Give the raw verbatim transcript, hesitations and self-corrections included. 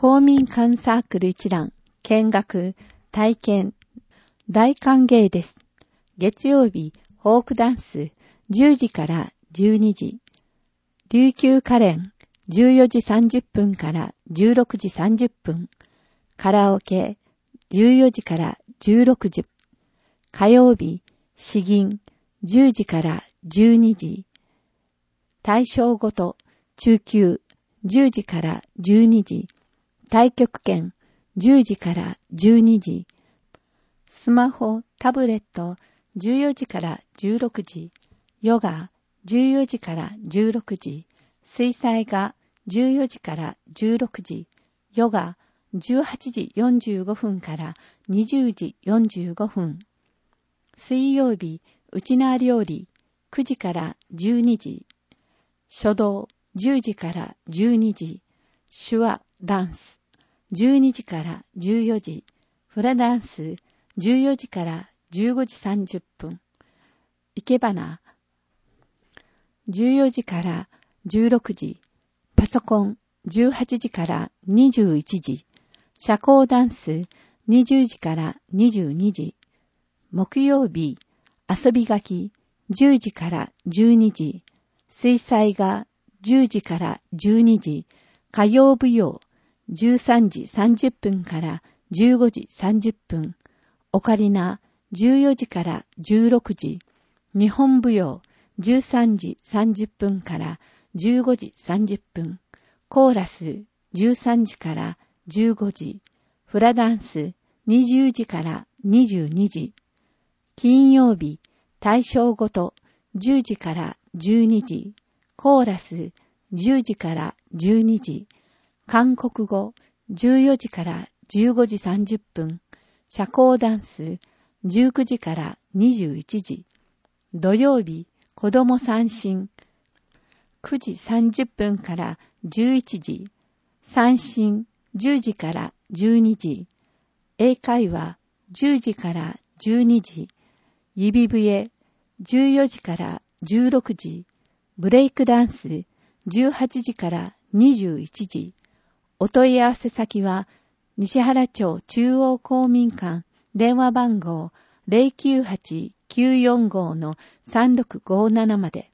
公民館サークル一覧、見学、体験、大歓迎です。月曜日、フォークダンス、じゅうじからじゅうにじ。琉球カレン、じゅうよじさんじゅっぷんからじゅうろくじさんじゅっぷん。カラオケ、じゅうよじからじゅうろくじ。火曜日、詩吟、じゅうじからじゅうにじ。対象ごと、中級、じゅうじからじゅうにじ。太極拳、じゅうじからじゅうにじ。スマホ、タブレット、じゅうよじからじゅうろくじ。ヨガ、じゅうよじからじゅうろくじ。水彩画、じゅうよじからじゅうろくじ。ヨガ、じゅうはちじよんじゅうごふんからにじゅうじよんじゅうごふん。水曜日、ウチナー料理、くじからじゅうにじ。書道、じゅうじからじゅうにじ。手話、ダンス、じゅうにじからじゅうよじ。フラダンス、じゅうよじからじゅうごじさんじゅっぷん。生け花、じゅうよじからじゅうろくじ。パソコン、じゅうはちじからにじゅういちじ。社交ダンス、にじゅうじからにじゅうにじ。木曜日、遊び書き、じゅうじからじゅうにじ。水彩画、じゅうじからじゅうにじ。歌謡舞踊、じゅうさんじさんじゅっぷんからじゅうごじさんじゅっぷん。オカリナ、じゅうよじからじゅうろくじ。日本舞踊、じゅうさんじさんじゅっぷんからじゅうごじさんじゅっぷん。コーラス、じゅうさんじからじゅうごじ。フラダンス、にじゅうじからにじゅうにじ。金曜日、対象ごと、じゅうじからじゅうにじ。コーラス、じゅうじからじゅうにじ。韓国語、じゅうよじからじゅうごじさんじゅっぷん。社交ダンス、じゅうくじからにじゅういちじ。土曜日、子供三振、くじさんじゅっぷんからじゅういちじ。三振、じゅうじからじゅうにじ。英会話、じゅうじからじゅうにじ。指笛、じゅうよじからじゅうろくじ。ブレイクダンス、じゅうはちじからにじゅういちじ。お問い合わせ先は、西原町中央公民館電話番号 ゼロきゅうはちきゅうよんご のさんろくごななまで。